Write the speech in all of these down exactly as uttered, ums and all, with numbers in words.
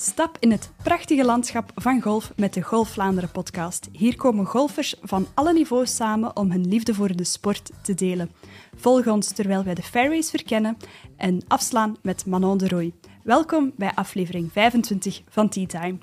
Stap in het prachtige landschap van golf met de Golf Vlaanderen podcast. Hier komen golfers van alle niveaus samen om hun liefde voor de sport te delen. Volg ons terwijl wij de fairways verkennen en afslaan met Manon de Rooij. Welkom bij aflevering vijfentwintig van Tea Time.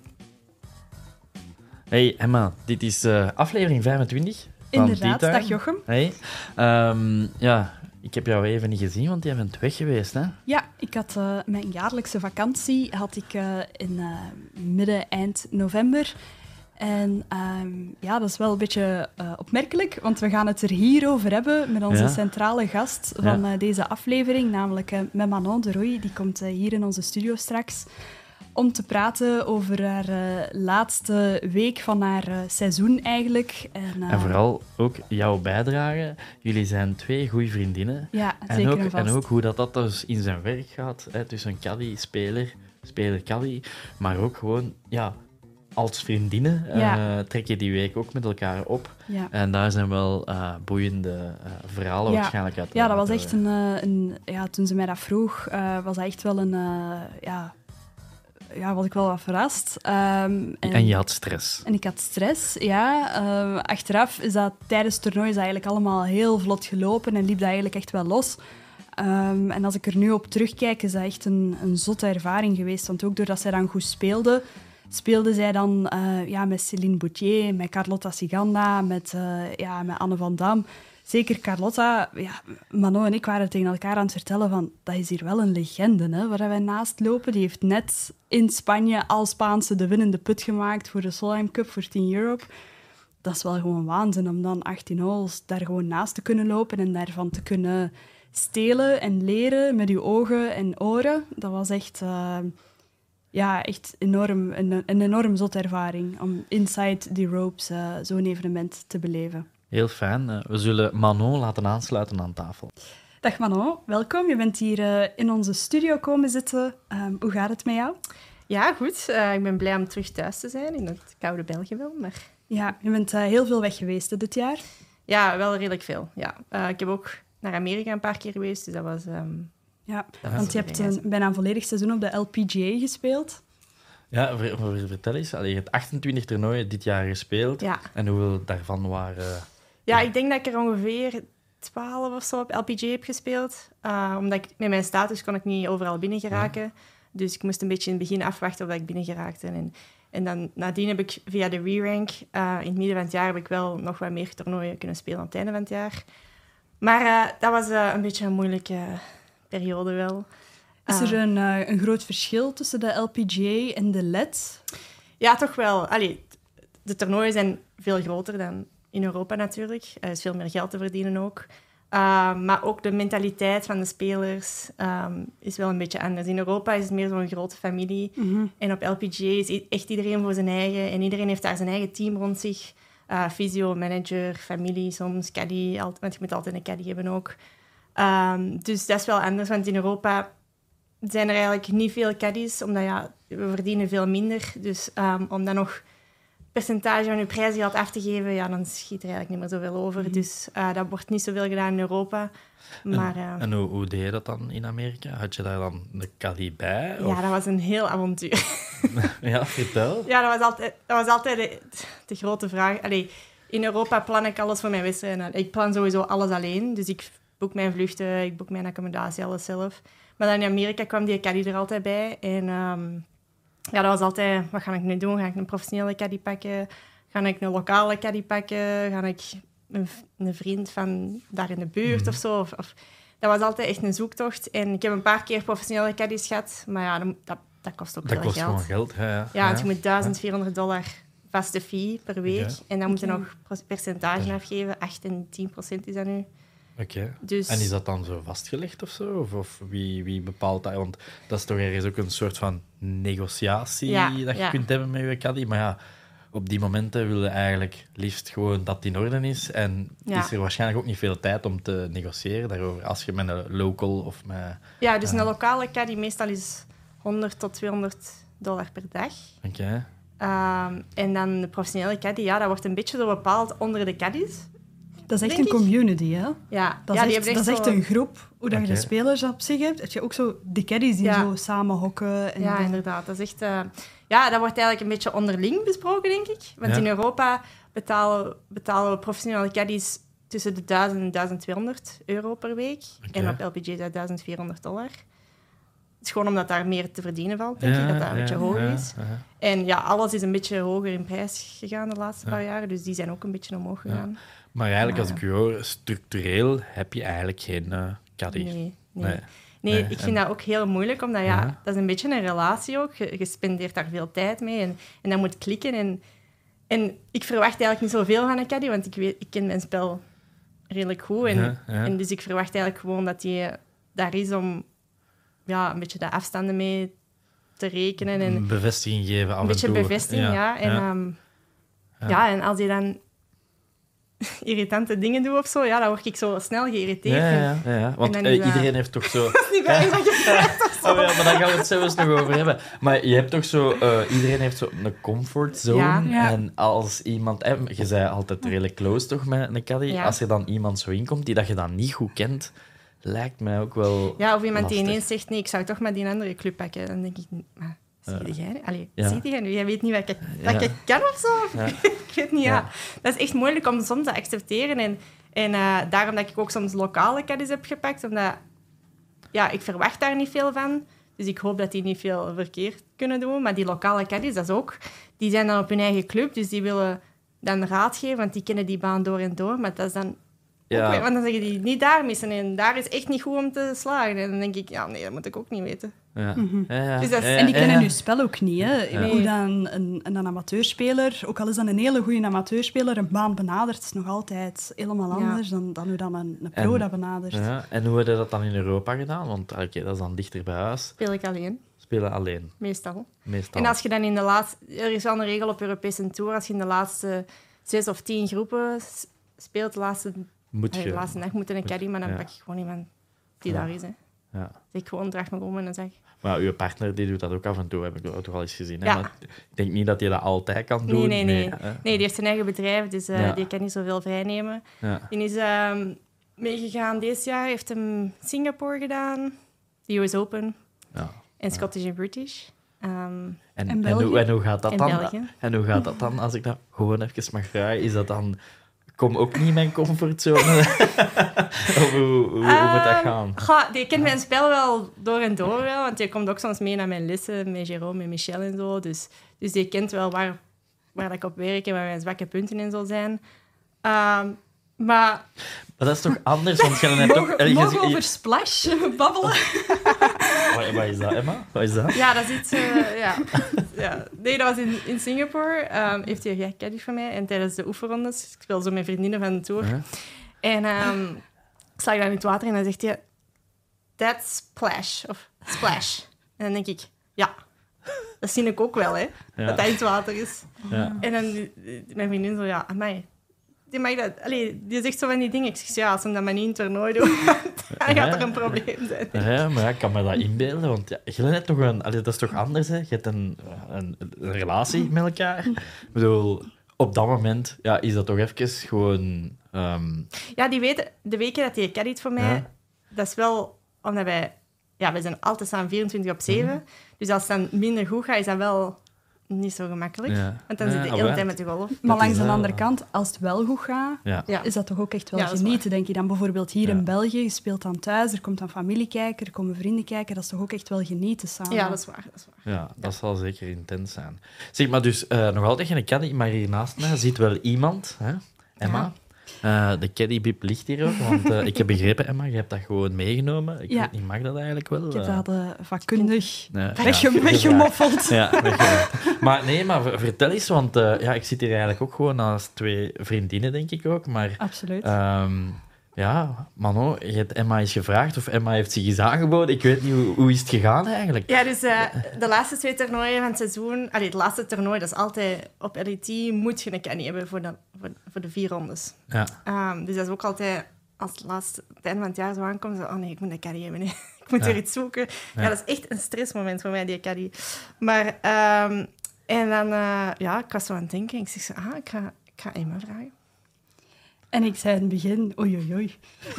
Hey Emma, dit is uh, aflevering vijfentwintig van Inderdaad, Tea Time. dag Jochem. Hey, um, ja, ik heb jou even niet gezien, want jij bent weg geweest, hè? Ja, ik had uh, mijn jaarlijkse vakantie had ik uh, in uh, midden, eind november. En um, ja, dat is wel een beetje uh, opmerkelijk, want we gaan het er hier over hebben met onze Ja. centrale gast van Ja. uh, deze aflevering, namelijk uh, met Manon de Rooij. Die komt uh, hier in onze studio straks om te praten over haar uh, laatste week van haar uh, seizoen eigenlijk. En, uh, En vooral ook jouw bijdrage. Jullie zijn twee goede vriendinnen. ja, En zeker ook, en vast. en ook hoe dat, dat dus in zijn werk gaat, hè, tussen caddy, speler, speler, caddy. Maar ook gewoon, ja, als vriendinnen Ja. uh, trek je die week ook met elkaar op. Ja. En daar zijn wel uh, boeiende uh, verhalen Ja. waarschijnlijk uit. Ja, dat was uit- echt een, uh, een... Ja, toen ze mij dat vroeg, uh, was dat echt wel een... Uh, ja, ja, was ik wel wat verrast. Um, en, En je had stress. En ik had stress, ja. Uh, achteraf is dat tijdens het toernooi is dat eigenlijk allemaal heel vlot gelopen en liep dat eigenlijk echt wel los. Um, en als ik er nu op terugkijk, is dat echt een, een zotte ervaring geweest. Want ook doordat zij dan goed speelde, speelde zij dan uh, ja, met Céline Boutier, met Carlotta Ciganda, met, uh, ja, met Anne van Dam. Zeker Carlotta, ja, Manon en ik waren tegen elkaar aan het vertellen van dat is hier wel een legende, hè, waar wij naast lopen. Die heeft net in Spanje als Spaanse de winnende put gemaakt voor de Solheim Cup voor Team Europe. Dat is wel gewoon waanzin om dan achttien holes daar gewoon naast te kunnen lopen en daarvan te kunnen stelen en leren met je ogen en oren. Dat was echt, uh, ja, echt enorm, een, een enorm zotte ervaring om inside the ropes uh, zo'n evenement te beleven. Heel fijn. Uh, we zullen Manon laten aansluiten aan tafel. Dag Manon, welkom. Je bent hier uh, in onze studio komen zitten. Um, hoe gaat het met jou? Ja, goed. Uh, ik ben blij om terug thuis te zijn in het koude België wel, maar... Ja, je bent uh, heel veel weg geweest hè, dit jaar. Ja, wel redelijk veel, ja. Uh, ik heb ook naar Amerika een paar keer geweest, dus dat was... Um, Ja, dat want was je hebt een, bijna een volledig seizoen op de L P G A gespeeld. Ja, ver, ver, vertel eens. Allee, je hebt achtentwintig toernooien dit jaar gespeeld. Ja. En hoeveel daarvan waren... Ja, ik denk dat ik er ongeveer twaalf of zo op L P G A heb gespeeld. Uh, omdat ik met mijn status kon ik niet overal binnen geraken. Ja. Dus ik moest een beetje in het begin afwachten of ik binnen geraakte. En, en dan nadien heb ik via de re-rank, uh, in het midden van het jaar, heb ik wel nog wat meer toernooien kunnen spelen aan het einde van het jaar. Maar uh, dat was uh, een beetje een moeilijke periode wel. Is er Uh, een, uh, een groot verschil tussen de L P G A en de L E D? Ja, toch wel. Allee, de toernooien zijn veel groter dan in Europa natuurlijk. Er is veel meer geld te verdienen ook. Uh, maar ook de mentaliteit van de spelers um, is wel een beetje anders. In Europa is het meer zo'n grote familie. Mm-hmm. En op L P G A is echt iedereen voor zijn eigen. En iedereen heeft daar zijn eigen team rond zich. Uh, physio, manager, familie, soms caddy. Al, want je moet altijd een caddy hebben ook. Um, dus dat is wel anders, want in Europa zijn er eigenlijk niet veel caddies, omdat ja, we verdienen veel minder. Dus um, om dan nog percentage van je prijsgeld af te geven, ja, dan schiet er eigenlijk niet meer zoveel over. Mm. Dus uh, dat wordt niet zoveel gedaan in Europa. Maar, uh, En, en hoe, hoe deed je dat dan in Amerika? Had je daar dan de caddy bij? ja, Of? dat was een heel avontuur. Ja, vertel. Ja, dat was altijd, dat was altijd de, de grote vraag. Allee, in Europa plan ik alles voor mijn wedstrijden. Ik plan sowieso alles alleen. Dus ik boek mijn vluchten, ik boek mijn accommodatie, alles zelf. Maar dan in Amerika kwam die caddy er altijd bij. En um, ja, dat was altijd... Wat ga ik nu doen? Ga ik een professionele caddy pakken? Ga ik een lokale caddy pakken? Ga ik een, een vriend van daar in de buurt Mhm. of zo? Of, of, dat was altijd echt een zoektocht. En ik heb een paar keer professionele caddies gehad. Maar ja, dat, dat, dat kost ook Dat veel kost geld. gewoon geld. Hè, ja, Ja, want je moet duizend vierhonderd dollar vaste fee per week. Oké. En dan moet je Oké. nog pro- percentage afgeven. acht en tien procent is dat nu. Oké. Dus... En is dat dan zo vastgelegd of zo? Of, of wie, wie bepaalt dat? Want dat is toch ergens ook een soort van negociatie Ja, dat je ja. kunt hebben met je caddy. Maar ja, op die momenten wil je eigenlijk liefst gewoon dat het in orde is. En Ja. is er waarschijnlijk ook niet veel tijd om te negociëren daarover. Als je met een local of met... Ja, dus Ja. een lokale caddy meestal is honderd tot tweehonderd dollar per dag. Oké. Um, en dan de professionele caddy, ja, dat wordt een beetje zo bepaald onder de caddies. Dat is echt denk een ik. community, hè? Ja, Dat ja, is die echt, hebben dat is echt zo- een groep. Hoe dat je Oké. de spelers op zich hebt, heb je ook zo die caddies die Ja. zo samen hokken. En Ja, dan- inderdaad. Dat is echt... eh, Ja, dat wordt eigenlijk een beetje onderling besproken, denk ik. Want Ja. in Europa betalen, betalen we professionele caddies tussen de duizend en duizend tweehonderd euro per week. Oké. En op L P G is dat duizend vierhonderd dollar. Het is gewoon omdat daar meer te verdienen valt, denk ik, dat dat een beetje hoger ja, is. ja. En ja, alles is een beetje hoger in prijs gegaan de laatste Ja. paar jaren, dus die zijn ook een beetje omhoog gegaan. Maar eigenlijk, als Ja. ik u hoor, structureel heb je eigenlijk geen uh, caddy. Nee, nee. Nee. Nee, Nee, ik vind en- dat ook heel moeilijk, omdat ja, Ja. dat is een beetje een relatie ook. Je, je spendeert daar veel tijd mee en, en dat moet klikken. En, en ik verwacht eigenlijk niet zoveel van een caddy, want ik, weet, ik ken mijn spel redelijk goed. En, Ja, ja. en dus ik verwacht eigenlijk gewoon dat hij daar is om ja, een beetje de afstanden mee te rekenen. En Een bevestiging geven af een beetje en toe. bevestiging, ja. En, ja. ehm, Ja. ja, en als je dan irritante dingen doet of zo, ja, dan word ik zo snel geïrriteerd. Ja, En- ja, ja, ja. Want dan eh, is dat- iedereen heeft toch zo... Niet bij iemand gevraagd of zo. Oh ja, maar daar gaan we het zelfs nog over hebben. Maar je hebt toch zo... eh, iedereen heeft zo een comfortzone. Ja. Ja. En als iemand... eh, je zei altijd redelijk close toch met een caddy. Ja. Als er dan iemand zo inkomt die dat je dan niet goed kent, lijkt mij ook wel Ja, of iemand die lastig. ineens zegt, nee, ik zou toch maar die andere club pakken. Dan denk ik, maar zie Ja. jij nu? Allee, Ja. zie jij nu? Jij weet niet wat ik, Ja. wat ik kan of zo? Ja. Ik weet niet, ja. Ja. Dat is echt moeilijk om soms te accepteren. En, en eh, daarom dat ik ook soms lokale caddies heb gepakt, omdat ja, ik verwacht daar niet veel van. Dus ik hoop dat die niet veel verkeerd kunnen doen. Maar die lokale caddies, dat is ook... Die zijn dan op hun eigen club, dus die willen dan raad geven, want die kennen die baan door en door. Maar dat is dan... Ja. Ook weer, want dan zeggen die niet daar missen en daar is echt niet goed om te slagen. En dan denk ik, ja, nee, dat moet ik ook niet weten. Ja. Mhm. Ja, ja. Dus dat is- Ja, En die ja, kennen ja. je spel ook niet. Hè? Ja. Hoe dan een, een amateurspeler, ook al is dat een hele goede amateurspeler, een baan benadert, is nog altijd helemaal Ja. anders dan, dan hoe dan een, een pro En- dat benadert. Ja. En hoe heb je dat dan in Europa gedaan? Want oké, dat is dan dichter bij huis. Speel ik alleen, Spelen alleen, meestal. meestal. En als je dan in de laatste... Er is wel een regel op Europese Tour, als je in de laatste zes of tien groepen s- speelt, de laatste, Moet allee, je... de laatste dag moet er een caddy, maar dan Ja. pak je gewoon iemand die Ja. daar is. Hè. Ja. Zeg ik gewoon, draag me om en dan zeg ik... Maar uw partner die doet dat ook af en toe, heb ik toch al eens gezien. Hè? Ja. Maar ik denk niet dat je dat altijd kan doen. Nee, nee, nee. hè? Nee, die heeft zijn eigen bedrijf, dus eh, Ja. die kan niet zoveel vrijnemen. Ja. Die is ehm, meegegaan dit jaar, heeft hem Singapore gedaan, de U S Open Ja. en Scottish en British. Ehm, En, En en, België? hoe, en hoe gaat dat En dan? België. En hoe gaat dat dan, als ik dat gewoon even mag vragen? Is dat dan... Kom ook niet in mijn comfortzone? Of hoe, hoe, hoe moet dat Ehm, gaan? goh, die kent mijn spel wel door en door wel, want die komt ook soms mee naar mijn lessen met Jérôme en Michel en zo. Dus, dus die kent wel waar, waar ik op werk en waar mijn zwakke punten en zo zijn. Ehm, maar Maar dat is toch anders? Want je hebt toch... Mogen, je- mogen je- we over Splash babbelen? Wat, wat is dat, Emma? Wat is dat? ja, dat is iets... eh, ja. Ja. Nee, dat was in, in Singapore. Ehm, heeft hij een caddy van mij. En tijdens de oefenrondes, ik speel zo met vriendinnen van de tour. Huh? En ehm sta ik dan in het water en dan zegt hij... That's splash. Of splash. En dan denk ik... Ja, dat zie ik ook wel, hè. Ja. Dat dat in het water is. Ja. En dan die- die- mijn vriendin zo... Ja, amai. Die, mag dat, allee, die zegt zo van die dingen. Ik zeg, ja, als ze dat maar niet in het toernooi doen, dan gaat er een probleem zijn. Ja, maar ja, ik kan me dat inbeelden, want ja, je hebt toch een... Allee, dat is toch anders, hè? Je hebt een, een, een relatie met elkaar. Ik bedoel, op dat moment ja, is dat toch even gewoon... ehm, Ja, die weten, de weken dat hij caddyt voor mij, Ja. dat is wel omdat wij... Ja, wij zijn altijd samen vierentwintig op zeven. Mhm. Dus als het dan minder goed gaat, is dat wel niet zo gemakkelijk. Ja. Want dan Ja, zit je de ah, hele wel. tijd met de golf. Maar is langs de wel- andere kant, als het wel goed gaat, ja. Ja. is dat toch ook echt wel Ja, dat is genieten, denk je. Dan bijvoorbeeld hier Ja. in België, je speelt dan thuis, er komt dan familie kijken, er komen vrienden kijken, dat is toch ook echt wel genieten samen. Ja, dat is waar. Dat is waar. Ja, dat zal zeker intens zijn. Zeg, maar dus eh, nog altijd geen caddy, maar hier naast mij zit wel iemand, hè? Emma. Eh, de caddybib ligt hier ook, want eh, ik heb begrepen, Emma, je hebt dat gewoon meegenomen. Ik Ja. weet niet, mag dat eigenlijk wel? Ik heb Eh, dat eh, vakkundig nee, wegge- ja, weggemoffeld. Ja, weggemaakt. Maar nee, maar ver- vertel eens, want eh, ja, ik zit hier eigenlijk ook gewoon als twee vriendinnen, denk ik ook. Maar Absoluut. ehm, ja, Manon, je hebt Emma eens gevraagd of Emma heeft zich eens aangeboden. Ik weet niet, hoe, hoe is het gegaan eigenlijk? Ja, dus eh, de laatste twee toernooien van het seizoen... Allee, het laatste toernooi, dat is altijd... Op L E T moet je een caddy hebben voor de, voor, voor de vier rondes. Ja, Ehm, dus dat is ook altijd... Als het laatste het einde van het jaar zo aankomt, zo, oh nee, ik moet een caddy hebben. Nee. Ik moet Ja. weer iets zoeken. Ja. Ja. dat is echt een stressmoment voor mij, die caddy. Maar, ehm, en dan, eh, ja, ik was zo aan het denken. Ik zeg zo, ah, ik ga, ik ga Emma vragen. En ik zei in het begin, oei, oei, oei.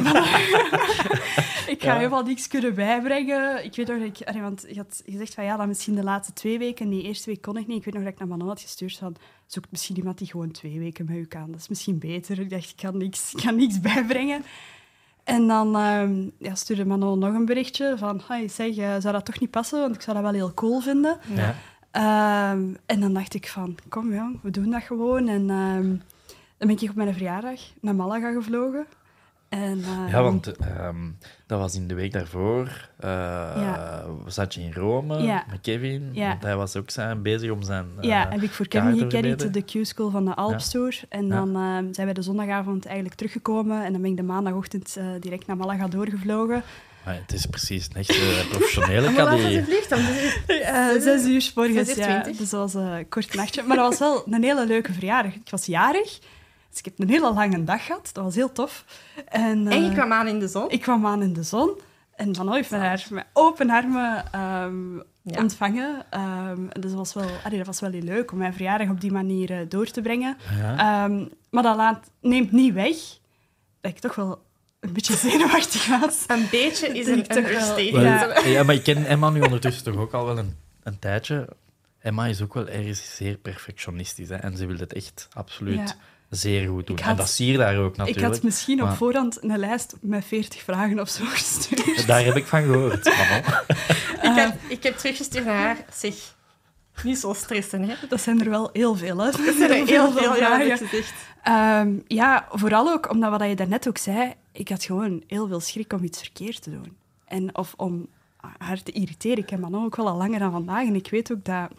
ik ga Ja. helemaal niks kunnen bijbrengen. Ik weet nog dat ik... allee, want je had gezegd van ja, dan misschien de laatste twee weken. Die eerste week kon ik niet. Ik weet nog dat ik naar Manon had gestuurd van zoek misschien iemand die gewoon twee weken met u kan. Dat is misschien beter. Ik dacht, ik kan niks, ik kan niks bijbrengen. En dan ehm, ja, stuurde Manon nog een berichtje van hey, zeg, uh, zou dat toch niet passen? Want ik zou dat wel heel cool vinden. Ja. Um, en dan dacht ik van, kom jong, we doen dat gewoon. En um, dan ben ik op mijn verjaardag naar Malaga gevlogen. En, uh, Ja, want um, dat was in de week daarvoor. Uh, Ja. Zat je in Rome Ja. met Kevin. Ja. Want hij was ook zijn, bezig om zijn... Uh, ja, heb ik voor Kevin kaart te gecarried, verbeteren. de Q-school van de Alpstour. En Ja. dan uh, zijn wij de zondagavond eigenlijk teruggekomen. En dan ben ik de maandagochtend uh, direct naar Malaga doorgevlogen. Maar het is precies een echte professionele Hoe laat was kadie. de vlucht dan? Dus- Uh, zes uur 's morgens, Zes uur ja. twintig. Dus dat was een kort nachtje. Maar dat was wel een hele leuke verjaardag. Ik was jarig, dus ik heb een hele lange dag gehad. Dat was heel tof. En, uh, En je kwam aan in de zon. Ik kwam aan in de zon. En Manon heeft me daar met open armen um, Ja. ontvangen. Um, dus dat was, wel, allee, dat was wel heel leuk om mijn verjaardag op die manier uh, door te brengen. Ja. Um, maar dat laat, neemt niet weg dat ik toch wel een beetje zenuwachtig was. Een beetje is Dat een ik toch wel- understatement. Wel, ja, maar ik ken Emma nu ondertussen toch ook al wel een, een tijdje. Emma is ook wel ergens zeer perfectionistisch. Hè, en ze wil het echt absoluut Ja. zeer goed doen. Ik had- en dat zie je daar ook Ik natuurlijk. had misschien op maar- voorhand een lijst met veertig vragen of zo gestuurd. Daar heb ik van gehoord. Manon. Ik, heb, ik heb teruggestuurd naar haar. Zeg, niet zo stressen, hè. Dat zijn er wel heel veel, hè. Dat zijn er heel veel, ja, vragen. heb ik gezegd. Um, ja, vooral ook omdat wat je daarnet ook zei, ik had gewoon heel veel schrik om iets verkeerd te doen. En, of om haar te irriteren. Ik ken Manon ook wel al langer dan vandaag. En ik weet ook dat,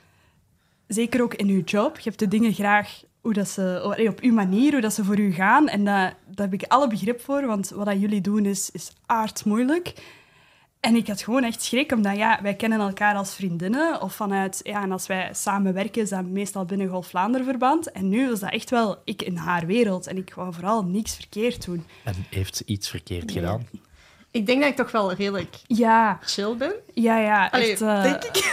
zeker ook in uw job, je hebt de dingen graag hoe dat ze, op uw manier, hoe dat ze voor u gaan. En dat, daar heb ik alle begrip voor, want wat dat jullie doen is, is aardmoeilijk. En ik had gewoon echt schrik, omdat ja, wij kennen elkaar als vriendinnen. Of vanuit, ja, en als wij samenwerken, is dat meestal binnen Golf-Vlaanderen-verband. En nu was dat echt wel ik in haar wereld. En ik wou vooral niks verkeerd doen. En heeft ze iets verkeerd gedaan? Ik denk dat ik toch wel redelijk Ja, chill ben. ja, ja. Allee, echt, uh, denk ik.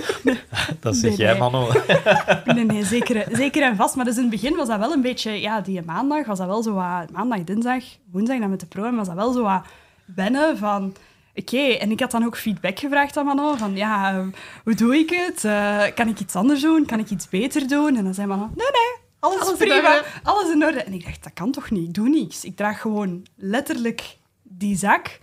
Dat zeg Nee, jij, nee. Manon. Nee, nee, zeker, zeker en vast. Maar dus in het begin was dat wel een beetje... Ja, die maandag was dat wel zo wat... Maandag, dinsdag, woensdag dan met de pro. Was dat wel zo wat wennen van... Oké, okay. En ik had dan ook feedback gevraagd aan Manon. Van, ja, uh, hoe doe ik het? Uh, kan ik iets anders doen? Kan ik iets beter doen? En dan zei Manon... Nee, nee, alles, Alles in prima. orde. Alles in orde. En ik dacht, dat kan toch niet? Ik doe niks. Ik draag gewoon letterlijk die zak.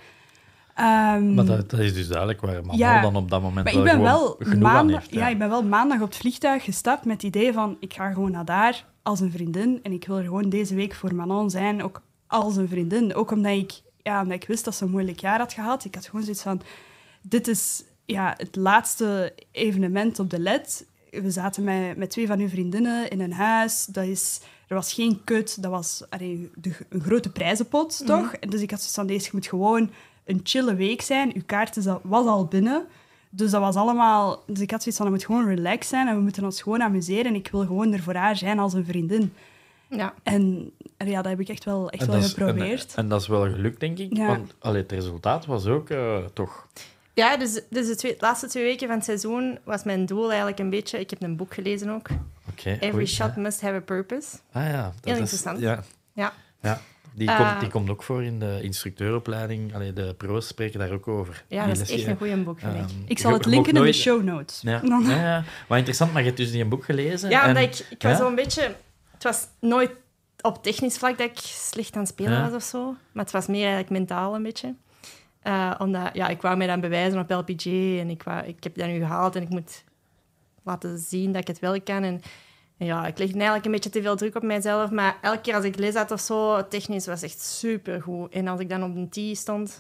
Um, Maar dat, dat is dus duidelijk waar Manon Ja. dan op dat moment Maar wel ik ben gewoon wel, genoeg aan maandag, heeft. ja, ik ben wel maandag op het vliegtuig gestapt met het idee van ik ga gewoon naar daar als een vriendin en ik wil er gewoon deze week voor Manon zijn, ook als een vriendin. Ook omdat ik, ja, omdat ik wist dat ze een moeilijk jaar had gehad. Ik had gewoon zoiets van, dit is ja, het laatste evenement op de L E D. We zaten met, met twee van uw vriendinnen in een huis. Dat is, er was geen kut, dat was allee, de, een grote prijzenpot, toch? Mhm. En dus ik had zoiets van, deze je moet gewoon een chille week zijn. Uw kaart is, al- was al binnen. Dus dat was allemaal... Dus ik had zoiets van, het moet gewoon relaxed zijn en we moeten ons gewoon amuseren. En ik wil gewoon er voor haar zijn als een vriendin. Ja. En en ja, dat heb ik echt wel, echt En wel dat is- geprobeerd. En, en dat is wel gelukt, denk ik. Ja. Want allee, het resultaat was ook uh, toch... Ja, dus, dus de, twee, de laatste twee weken van het seizoen was mijn doel eigenlijk een beetje... Ik heb een boek gelezen ook. Oké. Every oei, shot ja. must have a purpose. Ah ja. Dat Heel is, interessant. Ja. Ja. ja. Die, Uh, komt, die komt ook voor in de instructeuropleiding. Allee, de pro's spreken daar ook over. Ja, Die dat is les- echt een goeie boek, vind ik. Ehm, Ik zal je- het je linken mag in de nooit- show notes. Ja, ja, ja. Maar interessant, maar je hebt dus die een boek gelezen. Ja, en... omdat ik, ik was Ja? zo een beetje... Het was nooit op technisch vlak dat ik slecht aan het spelen Ja. was of zo. Maar het was meer eigenlijk mentaal een beetje. Uh, omdat, ja, ik wou mij dan bewijzen op L P G en ik, wou, ik heb dat nu gehaald en ik moet laten zien dat ik het wel kan. En, en ja, ik legde eigenlijk een beetje te veel druk op mijzelf, maar elke keer als ik les had of zo, technisch was echt supergoed. En als ik dan op een tee stond...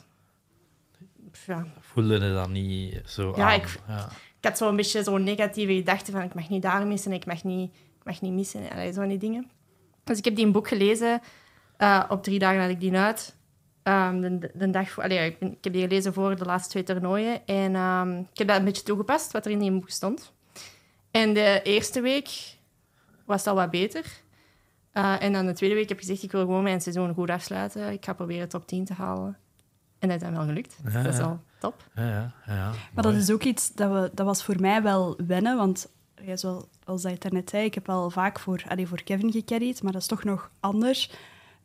Ja, Voelde je dat niet zo Ja, aan? ik- Ja. ik had zo'n beetje zo'n negatieve gedachte van ik mag niet daar missen, ik mag niet, ik mag niet missen. Allee, zo van die dingen. Dus ik heb die een boek gelezen. Uh, op drie dagen had ik die uit. Um, de, de dag voor, allee, ik, ben- ik heb die gelezen voor de laatste twee toernooien. En um, ik heb dat een beetje toegepast, wat er in die boek stond. En de eerste week was het al wat beter. Uh, en dan de tweede week heb ik gezegd, ik wil gewoon mijn seizoen goed afsluiten. Ik ga proberen top tien te halen. En dat is dan wel gelukt. Dus Ja, dat is ja. wel top. Ja, ja, ja. Maar dat is ook iets dat, we, dat was voor mij wel wennen, want ja, zoals dat je het daarnet zei, ik heb wel vaak voor, allee, voor Kevin gecarried, maar dat is toch nog anders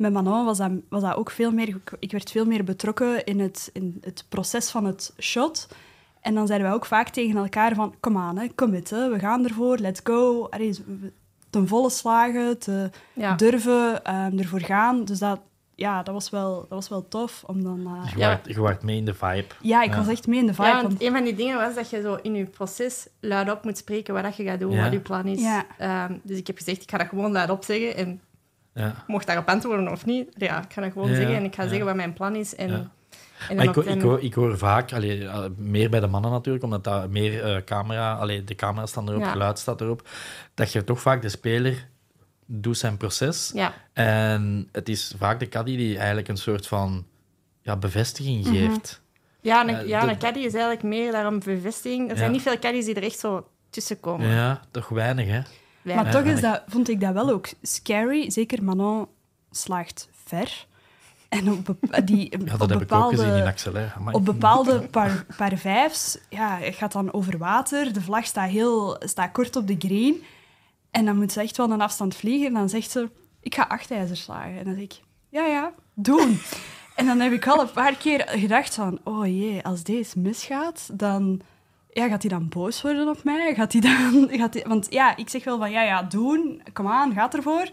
met Manon was dat, was dat ook veel meer... Ik, ik werd veel meer betrokken in het, in het proces van het shot. En dan zeiden wij ook vaak tegen elkaar van... Kom aan, hè, commit, hè, we gaan ervoor, let's go. Allee, ten volle slagen, te Ja. durven, um, ervoor gaan. Dus dat, ja, dat, was wel, dat was wel tof om dan... Uh... Je, Ja. waart, je waart mee in de vibe. Ja, ik Ja. was echt mee in de vibe. Ja, want want- een van die dingen was dat je zo in je proces luidop moet spreken wat dat je gaat doen, Ja. wat je plan is. Ja. Ehm, dus ik heb gezegd, ik ga dat gewoon luidop zeggen en Ja. je mocht daarop antwoorden of niet. Ja, ik ga dat gewoon Ja, zeggen en ik ga ja. zeggen wat mijn plan is. En, Ja. en Maar dan ik, op hoor- ik, den- hoor, ik hoor vaak, allee, uh, meer bij de mannen natuurlijk, omdat dat meer uh, camera, allee, de camera staan erop, Ja. geluid staat erop, dat je toch vaak de speler doet zijn proces. Ja, En het is vaak de caddy die eigenlijk een soort van ja, bevestiging Mhm. geeft. ja, een, Eh, ja, de- een caddy is eigenlijk meer daarom bevestiging. Er zijn Ja. niet veel caddies die er echt zo tussen komen. Ja, toch weinig, hè? Weinig. Maar Ja, toch is ja. dat, vond ik dat wel ook scary. Zeker Manon slaagt ver. En op, bepa- die, Ja, op dat heb ik ook bepaalde... gezien in Axel, hè. Amai. Op bepaalde par, par vijfs, ja, je gaat dan over water. De vlag staat, heel, staat kort op de green. En dan moet ze echt wel een afstand vliegen. En dan zegt ze, ik ga acht ijzers slagen. En dan zeg ik, ja, ja, doen. En dan heb ik al een paar keer gedacht van, oh jee, als deze misgaat, dan... Ja, gaat hij dan boos worden op mij? Gaat hij dan... Gaat hij, want ja, ik zeg wel van, ja, ja, doen. Kom aan, gaat ervoor.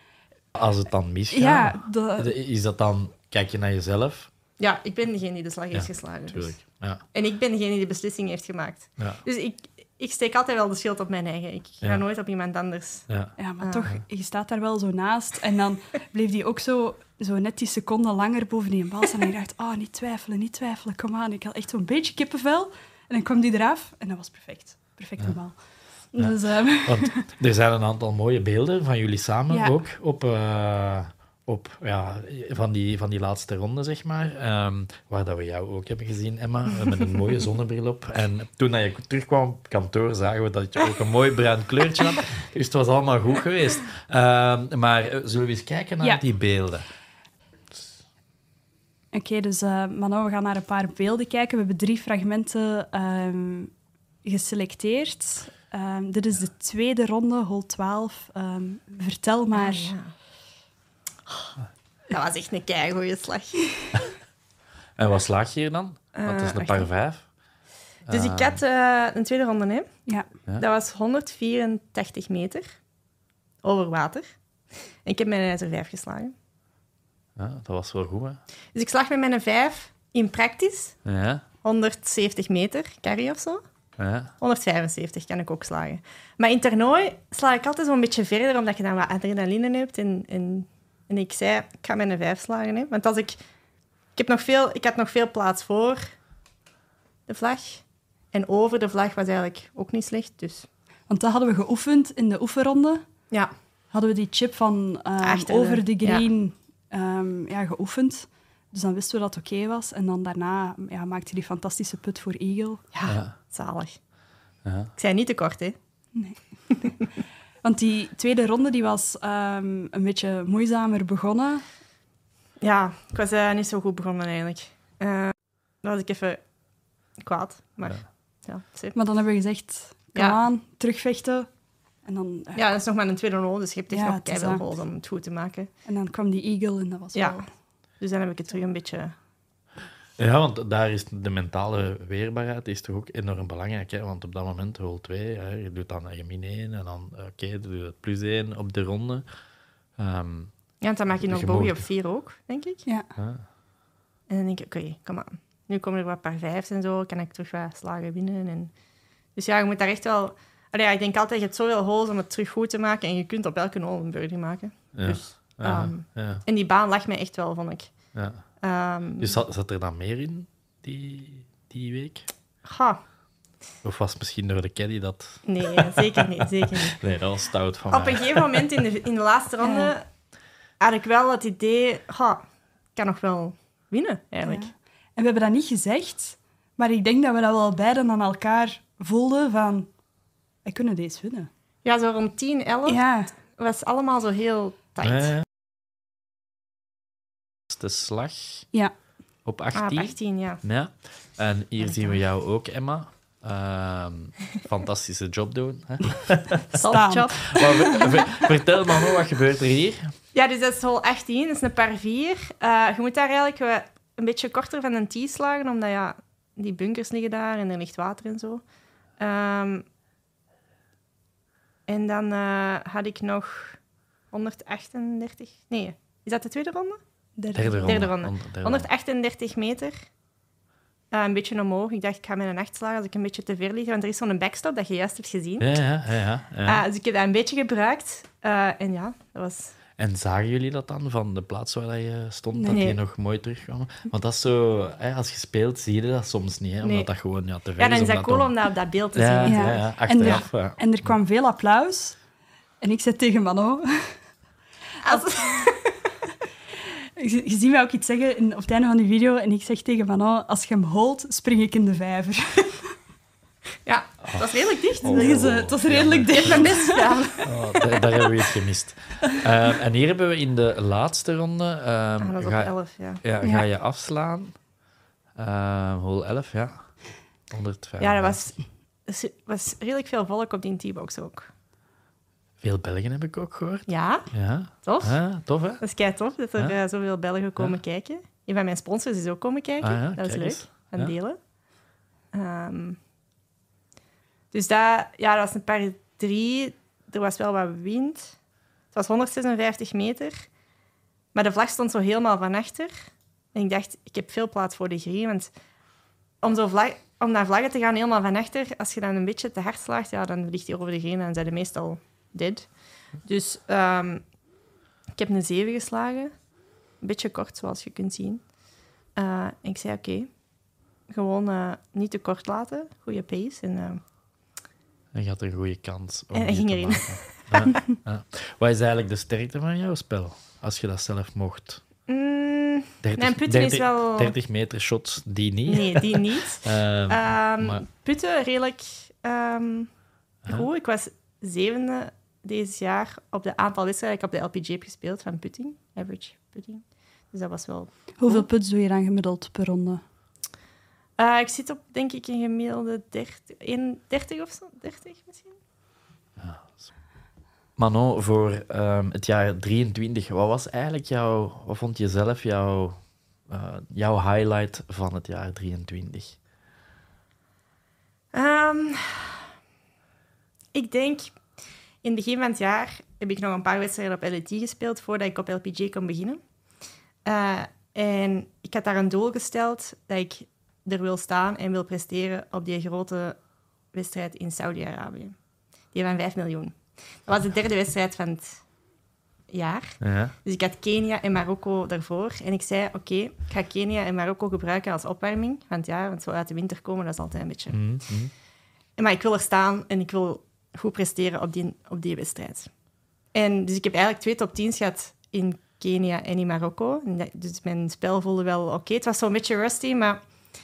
Als het dan misgaat, Ja, de, is dat dan... Kijk je naar jezelf? Ja, ik ben degene die de slag heeft Ja, geslagen. Dus. Tuurlijk. Ja, En ik ben degene die de beslissing heeft gemaakt. ja, Dus ik, ik steek altijd wel de schuld op mijn eigen. Ik ga Ja. nooit op iemand anders. ja. ja, maar Ah. toch, je staat daar wel zo naast. En dan bleef die ook zo, zo net die seconde langer boven die bal staan. En ik dacht, oh, niet twijfelen, niet twijfelen, kom aan. Ik had echt zo'n beetje kippenvel. En dan kwam die eraf en dat was perfect. Perfecte bal. Ja. Dus, ehm, Want er zijn een aantal mooie beelden van jullie samen Ja. ook op, eh, op ja, van, die, van die laatste ronde, zeg maar. Ehm, waar dat we jou ook hebben gezien, Emma, met een mooie zonnebril op. En toen dat je terugkwam op kantoor, zagen we dat je ook een mooi bruin kleurtje had. Dus het was allemaal goed geweest. Ehm, maar eh, zullen we eens kijken naar Ja. die beelden? Oké, dus uh, Manon, we gaan naar een paar beelden kijken. We hebben drie fragmenten ehm, geselecteerd. Um, dit is de tweede ronde, hole twaalf. Um, vertel maar... Ah, ja. Dat was echt een keigoeie slag. En wat slaag je hier dan? Want het is Eh, een wacht, par vijf. Dus ik Eh, had eh, een tweede ronde, hè. Ja. Ja. Dat was honderdvierentachtig meter over water. En ik heb mijn ijzer vijf geslagen. ja, dat was wel goed, hè? Dus ik slag met mijn vijf in practice Ja, honderdzeventig meter, carry of zo. ja. honderdvijfenzeventig kan ik ook slagen. Maar in toernooi sla ik altijd zo'n beetje verder, omdat je dan wat adrenaline hebt. En, en, en ik zei, ik ga mijn vijf slagen. Hè. Want als ik... Ik, heb nog veel, ik had nog veel plaats voor de vlag. En over de vlag was eigenlijk ook niet slecht. Dus Want dat hadden we geoefend in de oefenronde. ja, Hadden we die chip van ehm, Achter de- over de green ja. ja, geoefend. Dus dan wisten we dat het oké was. En dan daarna ja, maakte hij die fantastische put voor Eagle. ja, Ja. zalig. Ja. Ik zei niet te kort, hè. Want die tweede ronde die was ehm, een beetje moeizamer begonnen. Ja, ik was eh, niet zo goed begonnen eigenlijk. Eh dan was ik even kwaad. Maar Ja. ja, ja, zip. Maar dan hebben we gezegd, kom Ja. aan, terugvechten. En dan, eh, Ja, dat is nog maar een tweede rol, dus je hebt echt Ja, nog het is keiveel dat. holes om het goed te maken. en dan kwam die Eagle en dat was Ja. wel... Dus dan heb ik het terug een beetje... Ja, want daar is de mentale weerbaarheid is toch ook enorm belangrijk. Hè? Want op dat moment, hole twee, hè, je doet dan je min één en dan, oké, okay, doe je het plus één op de ronde. Ehm, Ja, want dan maak je nog Je bogey mag- op vier ook, denk ik. Ja. ja. En dan denk ik, oké, kom aan. Nu komen er wat paar vijfs en zo, kan ik terug wat slagen winnen. En... Dus ja, je moet daar echt wel... Allee, ja, ik denk altijd, je hebt zoveel holes om het terug goed te maken en je kunt op elke hole een birdie maken. Ja. Dus, Ja, ehm, ja, En die baan lag mij echt wel, vond ik. ja. Ehm Dus zat, zat er dan meer in die, die week? ga. Of was het misschien door de caddy dat... Nee, zeker niet, zeker niet. Nee, dat was stout van Op mij. een gegeven moment in de, in de laatste ronde Ja. had ik wel het idee, ga, ik kan nog wel winnen, eigenlijk. Ja. En we hebben dat niet gezegd, maar ik denk dat we dat wel beiden aan elkaar voelden van, wij kunnen deze winnen. Ja, zo rond tien, elf Ja, was allemaal zo heel tight. Ja, ja. De slag ja. op Ah, achttien. op achttien, ja. Ja. En hier Ja, zien we dat jou ook, Emma. Ehm, fantastische job doen. Hè? Staan. Job. Maar ver- ver- vertel maar, wat gebeurt er hier? Ja, dus dat is hole achttien, dat is een par vier. Uh, je moet daar eigenlijk wel een beetje korter van een tee slagen, omdat ja, die bunkers liggen daar en er ligt water en zo. Um, en dan uh, had ik nog honderdachtendertig... Nee, is dat de tweede ronde? Derde, Derde ronde. Derde ronde. Derde honderdachtendertig meter. Uh, een beetje omhoog. Ik dacht, ik ga met een acht slagen als ik een beetje te ver lig. Want er is zo'n backstop dat je juist hebt gezien. Ja, ja, ja. ja. Uh, dus ik heb dat een beetje gebruikt. Uh, en ja, dat was... En zagen jullie dat dan, van de plaats waar je stond, nee. dat die nog mooi terugkwam? Want dat is zo... Hè, als je speelt, zie je dat soms niet, hè, omdat nee. dat gewoon ja, te ver ja, dan is. is dat cool om dat op dat beeld te ja, zien. Ja, ja, ja. Achteraf. En er, ja. en er kwam veel applaus. En ik zei tegen Mano... Als... je, je ziet mij ook iets zeggen in, op het einde van die video. En ik zeg tegen Mano, als je hem holt, spring ik in de vijver. Ja, dat was redelijk dicht. Oh. Dat is, uh, het was redelijk dicht. Mijn best gedaan. Oh, daar, daar hebben we iets gemist. Uh, en hier hebben we in de laatste ronde... Um, Ah, dat is op ga, elf, ja. ja, Ja. Ga je afslaan. Uh, hole elf, ja. honderdvijf. Ja, dat was, er was redelijk veel volk op die T-box ook. Veel Belgen heb ik ook gehoord. Ja, Ja, tof. ja tof, hè? Dat is kei tof dat er Ja. uh, zoveel Belgen komen Ja. kijken. Een van mijn sponsors is ook komen kijken. Ah, ja, dat is kijk leuk. eens. Van Ja. delen. Um, dus dat, ja, dat was een par drie. Er was wel wat wind. Het was honderdzesenvijftig meter. Maar de vlag stond zo helemaal van achter. En ik dacht, ik heb veel plaats voor de green. Want om, zo vlag, om naar vlaggen te gaan helemaal van achter, als je dan een beetje te hard slaagt, ja, dan vliegt hij over de green en dan zijn ze meestal dead. Dus um, ik heb een zeven geslagen. Een beetje kort, zoals je kunt zien. Uh, en ik zei, oké, okay, gewoon uh, niet te kort laten. Goede pace. En, uh, En je had een goede kans. Om en hij ging te erin. maken. Ja, ja. Wat is eigenlijk de sterkte van jouw spel? Als je dat zelf mocht. Mm, dertig, mijn putten dertig, is wel... dertig meter shots, die niet. Nee, die niet. um, um, maar... Putten, redelijk um, Huh? goed. Ik was zevende deze jaar op de aantal wedstrijden dat ik op de L P G heb gespeeld van putting. Average putting. Dus dat was wel... Hoeveel puts doe je dan gemiddeld per ronde? Uh, ik zit op, denk ik, een gemiddelde dertig, dertig of zo. dertig misschien. Ja. Manon, voor um, het jaar drieëntwintig, wat was eigenlijk jouw... Wat vond je zelf jouw, uh, jouw highlight van het jaar drieëntwintig? Um, ik denk... In het begin van het jaar heb ik nog een paar wedstrijden op L E T gespeeld voordat ik op L P G kon beginnen. Uh, en ik had daar een doel gesteld dat ik er wil staan en wil presteren op die grote wedstrijd in Saudi-Arabië. Die van vijf miljoen. Dat was de derde wedstrijd van het jaar. Ja. Dus ik had Kenia en Marokko daarvoor. En ik zei, oké, okay, ik ga Kenia en Marokko gebruiken als opwarming van het jaar. Want zo uit de winter komen, dat is altijd een beetje... Mm-hmm. Maar ik wil er staan en ik wil goed presteren op die, op die wedstrijd. En dus ik heb eigenlijk twee top tien's gehad in Kenia en in Marokko. En dat, dus mijn spel voelde wel oké. Okay. Het was zo'n beetje rusty, maar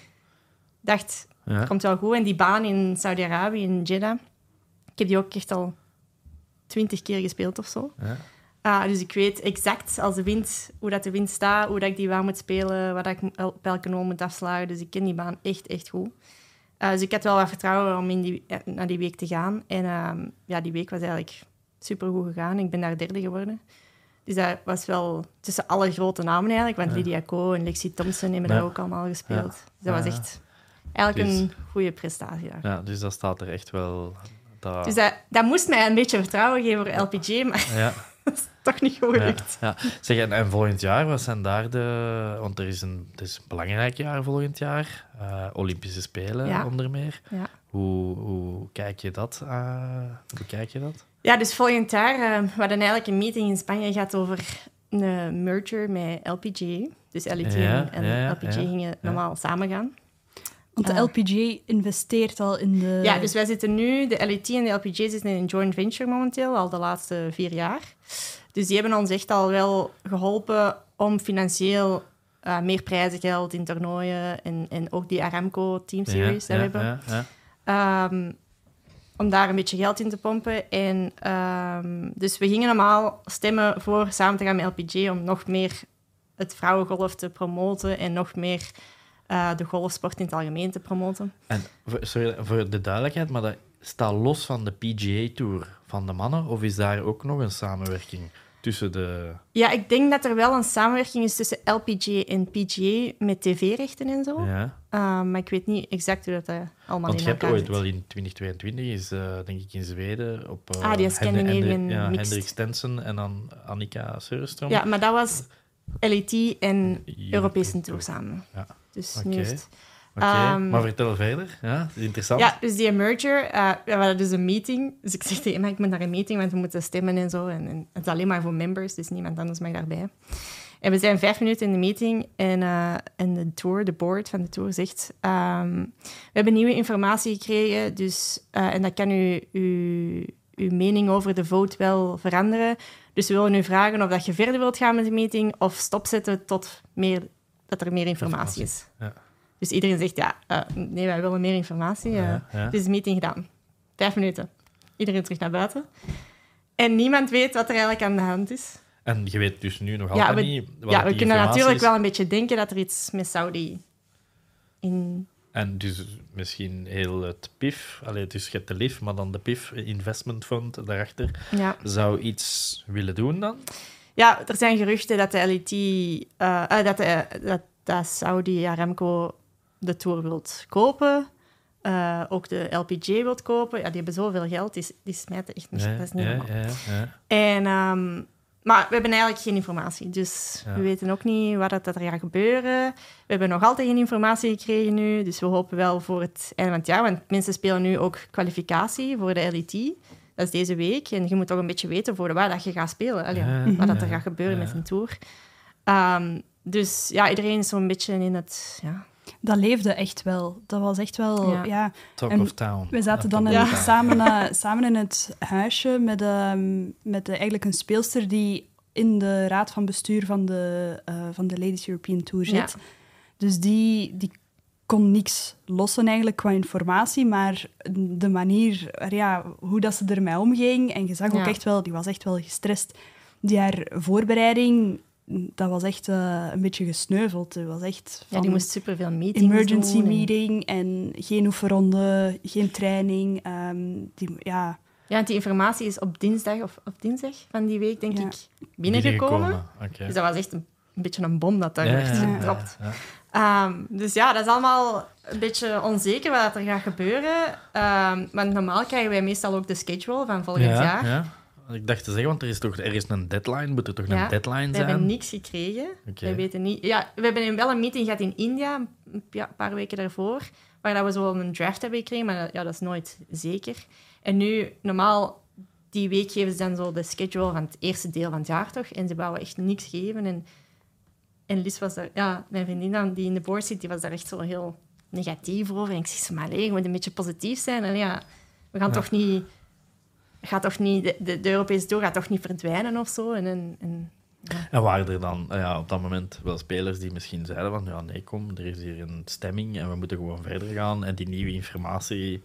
ik dacht, Ja. het komt wel goed. En die baan in Saudi-Arabië, in Jeddah, ik heb die ook echt al twintig keer gespeeld of zo. Ja. Ah, dus ik weet exact als de wind, hoe dat de wind staat, hoe dat ik die baan moet spelen, wat ik op welke nul moet afslagen. Dus ik ken die baan echt, echt goed. Uh, dus ik had wel wat vertrouwen om in die, naar die week te gaan. En uh, ja, die week was eigenlijk supergoed gegaan. Ik ben daar derde geworden. Dus dat was wel tussen alle grote namen eigenlijk. Want Ja. Lydia Ko en Lexi Thompson hebben Ja. daar ook allemaal gespeeld. Ja. Dus dat was Ja, ja. echt eigenlijk Dus- een goede prestatie daar. Ja, dus dat staat er echt wel... Dat... Dus dat, dat moest mij een beetje vertrouwen geven voor L P G, maar Ja. dat is toch niet goed Ja, gelukt. ja. Zeg, en, en volgend jaar, wat zijn daar de... Want er is een, het is een belangrijk jaar volgend jaar. Uh, Olympische Spelen, Ja. onder meer. Ja. Hoe, hoe kijk je dat? Uh, hoe bekijk je dat? Ja, dus volgend jaar, uh, we hadden eigenlijk een meeting in Spanje gehad over een merger met L P G. Dus L E T Ja, en ja, ja, L P G ja. gingen normaal samen gaan. Want de Ah. L P G investeert al in de... Ja, dus wij zitten nu, de L E T en de L P G zitten in een joint venture momenteel, al de laatste vier jaar. Dus die hebben ons echt al wel geholpen om financieel uh, meer prijzengeld in toernooien en, en ook die Aramco Team Series ja, dat we ja, hebben. Ja, ja. Um, om daar een beetje geld in te pompen. En, um, dus we gingen normaal stemmen voor samen te gaan met L P G om nog meer het vrouwengolf te promoten en nog meer uh, de golfsport in het algemeen te promoten. En voor, sorry, voor de duidelijkheid, maar dat staat los van de P G A Tour van de mannen, of is daar ook nog een samenwerking? tussen de... Ja, ik denk dat er wel een samenwerking is tussen L P G A en P G A met tv-rechten en zo. Ja. Uh, maar ik weet niet exact hoe dat uh, allemaal Want in je hebt elkaar ooit zit. wel in twintig tweeëntwittig is, uh, denk ik, in Zweden op uh, Ah, die Scandinavian Hendrik, ja, mixed. Hendrik Stensen en dan Annika Söderström. Ja, maar dat was L E T en European Europese Tour. Tour samen. Ja. Dus Oké. nu is het... Oké, Um, maar vertel verder. Ja, dat is interessant. Ja, dus die merger, uh, we hadden dus een meeting. Dus ik zeg tegen Emma, ik moet naar een meeting, want we moeten stemmen en zo. En, en het is alleen maar voor members, dus niemand anders mag daarbij. En we zijn vijf minuten in de meeting en, uh, en de tour, de board van de tour zegt... Um, we hebben nieuwe informatie gekregen, dus, uh, en dat kan u, u, uw mening over de vote wel veranderen. Dus we willen u vragen of dat je verder wilt gaan met de meeting of stopzetten tot meer, dat er meer informatie is. Ja. Dus iedereen zegt, ja, uh, nee, wij willen meer informatie. Uh, Ja, ja. Dus de meeting gedaan. Vijf minuten. Iedereen terug naar buiten. En niemand weet wat er eigenlijk aan de hand is. En je weet dus nu nog Ja, altijd we, niet wat ja, we die kunnen informatie natuurlijk is. wel een beetje denken dat er iets met Saudi in... En dus misschien heel het P I F, allee, dus je hebt de L I F, maar dan de P I F Investment Fund daarachter, Ja. zou iets willen doen dan? ja, er zijn geruchten dat de L E T... Uh, uh, dat, de, dat, dat Saudi Aramco de Tour wilt kopen. Uh, ook de L P G A wilt kopen. Ja, die hebben zoveel geld, die, die smijten echt niet. Ja, Dat is niet ja, normaal. ja, ja. En, um, maar we hebben eigenlijk geen informatie. Dus Ja. we weten ook niet wat dat er gaat gebeuren. We hebben nog altijd geen informatie gekregen nu. Dus we hopen wel voor het einde van het jaar. Want mensen spelen nu ook kwalificatie voor de L E T. Dat is deze week. En je moet toch een beetje weten voor waar dat je gaat spelen. Allee, Ja, wat dat er ja, gaat gebeuren ja. met een tour. Um, dus ja, iedereen is zo'n beetje in het... Ja. Dat leefde echt wel. Dat was echt wel... Ja. Ja. Talk En of Town. We zaten Ja, dan Talk in- of Town. samen, uh, samen in het huisje met, um, met uh, eigenlijk een speelster die in de raad van bestuur van de, uh, van de Ladies European Tour zit. Ja. Dus die, die kon niks lossen eigenlijk qua informatie, maar de manier, ja, hoe dat ze ermee omging, en je zag ook Ja. echt wel, die was echt wel gestrest. Die haar voorbereiding, dat was echt uh, een beetje gesneuveld. Het was echt ja, van die moest superveel meetings emergency doen. en- meeting en geen oefenronde, geen training. Um, die, ja, Ja, want die informatie is op dinsdag of op dinsdag van die week, denk Ja. ik, binnengekomen. Binnengekomen, oké. Dus dat was echt een, een beetje een bom dat daar Ja, werd ja, ja, gedropt. ja. Um, dus ja, dat is allemaal een beetje onzeker wat er gaat gebeuren. Um, want normaal krijgen wij meestal ook de schedule van volgend Ja, jaar. ja. Ik dacht te zeggen, want er is toch er is een deadline, moet er toch Ja, een deadline We zijn? hebben niks gekregen. Oké. We weten niet... Ja, we hebben wel een meeting gehad in India, een ja, een paar weken daarvoor, waar dat we zo een draft hebben gekregen, maar ja, dat is nooit zeker. En nu, normaal, die week geven ze dan zo de schedule van het eerste deel van het jaar, toch? En ze wouden echt niks geven. En, en Liz was daar... Ja, mijn vriendin dan, die in de board zit, die was daar echt zo heel negatief over. En ik zeg zo, maar nee, je moet een beetje positief zijn. En ja, we gaan Ja. toch niet... Gaat toch niet de, de, de Europese Tour gaat toch niet verdwijnen of zo? En, en, en En waren er dan eh, ja, op dat moment wel spelers die misschien zeiden van ja, nee, kom, er is hier een stemming en we moeten gewoon verder gaan en die nieuwe informatie...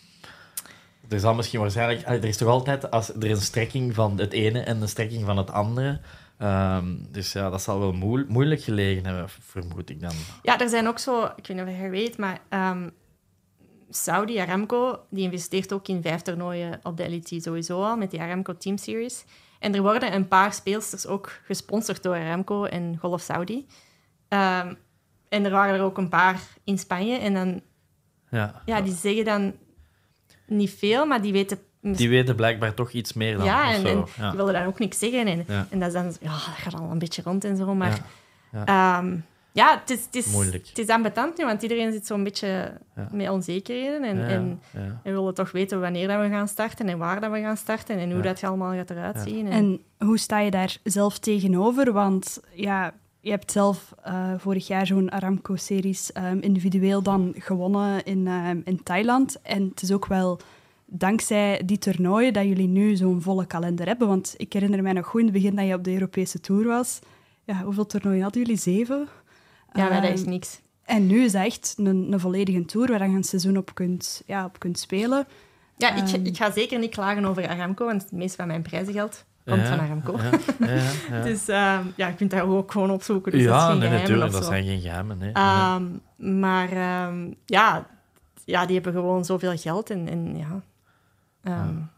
Er zal misschien waarschijnlijk... Er is toch altijd als, er is een strekking van het ene en een strekking van het andere. Um, dus ja, dat zal wel moe- moeilijk gelegen hebben, vermoed ik dan. ja, er zijn ook zo... Ik weet niet of je weet, maar um, Saudi Aramco, die investeert ook in vijf toernooien op de L E T sowieso al, met die Aramco Team Series. En er worden een paar speelsters ook gesponsord door Aramco en Golf Saudi. Um, en er waren er ook een paar in Spanje. En dan... Ja, Ja, die zeggen dan niet veel, maar die weten... die weten blijkbaar toch iets meer dan. Ja, of en, zo. en Ja. die willen dan ook niks zeggen. En, Ja. en dat is dan... Ja, dat gaat al een beetje rond en zo, maar... Ja. Ja, ja het, is, het, is, Moeilijk. het is ambetant nu, want iedereen zit zo'n beetje Ja. met onzekerheden. En, Ja, en ja. we willen toch weten wanneer dat we gaan starten en waar dat we gaan starten en hoe Ja. dat allemaal gaat eruit Ja. zien. En, en hoe sta je daar zelf tegenover? Want ja, je hebt zelf uh, vorig jaar zo'n Aramco-series um, individueel dan gewonnen in, um, in Thailand. En het is ook wel dankzij die toernooien dat jullie nu zo'n volle kalender hebben. Want ik herinner mij nog goed in het begin dat je op de Europese Tour was. Ja, hoeveel toernooien hadden jullie? Zeven? ja, maar dat Um, is niks. En nu is dat echt een, een volledige tour waar je een seizoen op kunt, ja, op kunt spelen. Ja, ik, ehm, ik ga zeker niet klagen over Aramco, want het meeste van mijn prijzengeld komt Ja, van Aramco. Ja, ja, ja, ja. Dus ehm, ja, je kunt dat ook gewoon opzoeken. Dus dat is ja, geen nee, geheim natuurlijk, of dat zo. zijn geen geheimen. Nee. Ehm, maar ehm, ja, ja, die hebben gewoon zoveel geld en, en ja... ehm,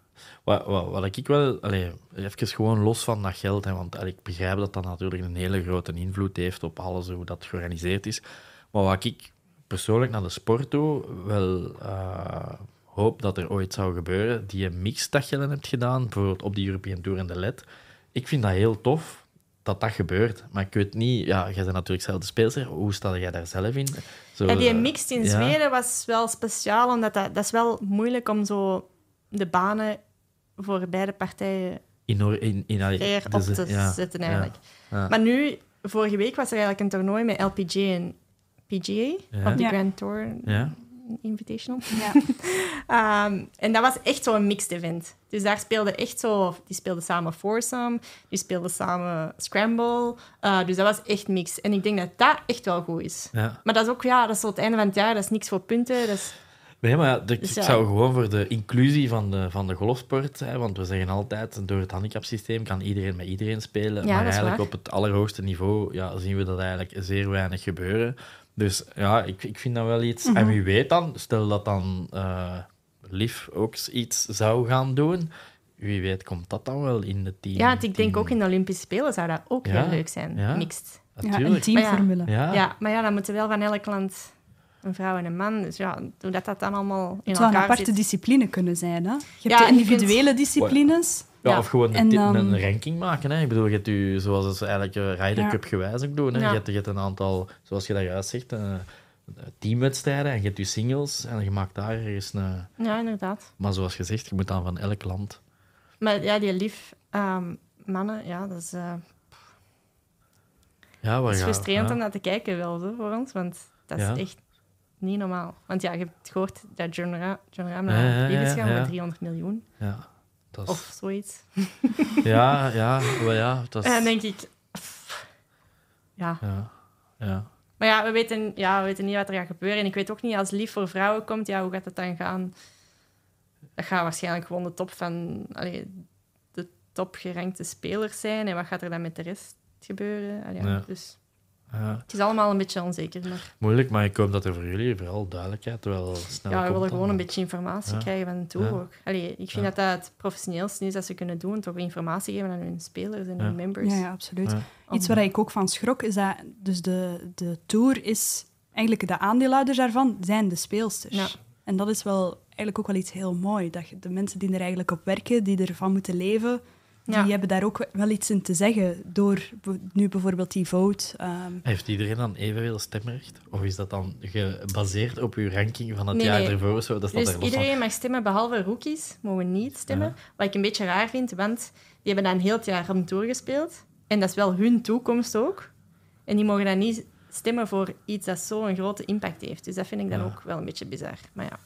Wat, wat, wat ik wel... Allee, even gewoon los van dat geld, hè, want allee, ik begrijp dat dat natuurlijk een hele grote invloed heeft op alles, hoe dat georganiseerd is. Maar wat ik persoonlijk naar de sport toe wel uh, hoop dat er ooit zou gebeuren, die mix dat je dan hebt gedaan, bijvoorbeeld op de European Tour en de L E D, ik vind dat heel tof dat dat gebeurt. Maar ik weet niet... Ja, jij bent natuurlijk zelf de speelster. Hoe sta jij daar zelf in? Zo, ja, die mix in ja. Zweden was wel speciaal, omdat dat, dat is wel moeilijk om zo de banen voor beide partijen in, in, in, in, fair dus, op te ja, zetten, eigenlijk. Ja, ja. Maar nu, vorige week was er eigenlijk een toernooi met L P G A en P G A Ja. op de Ja. Grand Tour Ja. Invitational. Ja. um, en dat was echt zo'n mixed event. Dus daar speelden echt zo... Die speelden samen foursome, die speelden samen scramble. Uh, dus dat was echt mixed. En ik denk dat dat echt wel goed is. Ja. Maar dat is ook, ja, dat is zo het einde van het jaar. Dat is niks voor punten. Dat is... Nee, maar ja, de, Dus ik ja. zou gewoon voor de inclusie van de, van de golfsport, hè, want we zeggen altijd, door het handicapsysteem kan iedereen met iedereen spelen, Ja, maar dat is eigenlijk waar. op het allerhoogste niveau ja, zien we dat eigenlijk zeer weinig gebeuren. Dus ja, ik, ik vind dat wel iets... Mhm. En wie weet dan, stel dat dan uh, Liv ook iets zou gaan doen, wie weet komt dat dan wel in het team. Ja, want ik denk team. ook in de Olympische Spelen zou dat ook Ja, heel leuk zijn. ja. Mixed. Ja, een Natuurlijk. teamformule. Ja. Ja, maar ja, dan moeten wel van elk land een vrouw en een man. Dus ja, hoe dat, dat dan allemaal in Het zou een elkaar aparte zit. discipline kunnen zijn. Hè? Je hebt Ja, de en je kunt- individuele disciplines. Ja, Ja. of gewoon En een, ti- dan- een ranking maken. Hè. Ik bedoel, je hebt u, zoals ze eigenlijk uh, Ryder Ja. Cup gewijs ook doen. Hè. Ja. Je, hebt, je hebt een aantal, zoals je dat juist zegt, uh, teamwedstrijden en je hebt je singles en je maakt daar ergens een... Ja, inderdaad. Maar zoals gezegd, je moet dan van elk land... Maar ja, die lief um, mannen, ja, dat is, uh, Ja, waar dat is ga- frustrerend ja. om naar te kijken wel, zo, voor ons. Want dat is Ja. echt niet normaal. Want ja, je hebt gehoord dat John Ram, John Ram Ja, ja, naar Lief is ja, gegaan ja. voor driehonderd miljoen. Ja, dat is... Of zoiets. Ja, ja, maar ja, dat is... En dan denk ik... pff, ja. Ja, ja. Maar ja we, weten, ja, we weten niet wat er gaat gebeuren. En ik weet ook niet, als Lief voor vrouwen komt, ja, hoe gaat het dan gaan? Dat gaat waarschijnlijk gewoon de top van... Allee, de topgerankte spelers zijn. En wat gaat er dan met de rest gebeuren? Allee, ja, Ja. Dus ja. het is allemaal een beetje onzeker. Maar Moeilijk, maar ik hoop dat er voor jullie vooral duidelijkheid wel snel ja, we komt willen gewoon dan. een beetje informatie Ja. krijgen van de Tour Ja. ook. Allee, ik vind Ja. dat dat het professioneelste is dat ze kunnen doen. Toch informatie geven aan hun spelers en Ja. hun members. Ja, ja, absoluut. Ja. Om- Iets waar ik ook van schrok, is dat dus de, de Tour is... Eigenlijk de aandeelhouders daarvan zijn de speelsters. Ja. En dat is wel eigenlijk ook wel iets heel mooi. Dat je, de mensen die er eigenlijk op werken, die ervan moeten leven, die Ja. hebben daar ook wel iets in te zeggen. Door b- nu bijvoorbeeld die vote. ehm, Heeft iedereen dan evenveel stemrecht? Of is dat dan gebaseerd op uw ranking van het Nee, jaar nee. ervoor? Zo? Dat staat Dus er los van. iedereen mag stemmen, behalve rookies mogen niet stemmen. Ja. Wat ik een beetje raar vind, want die hebben dan heel het jaar op de Tour gespeeld. En dat is wel hun toekomst ook. En die mogen dan niet stemmen voor iets dat zo'n grote impact heeft. Dus dat vind ik dan Ja. ook wel een beetje bizar. Maar ja.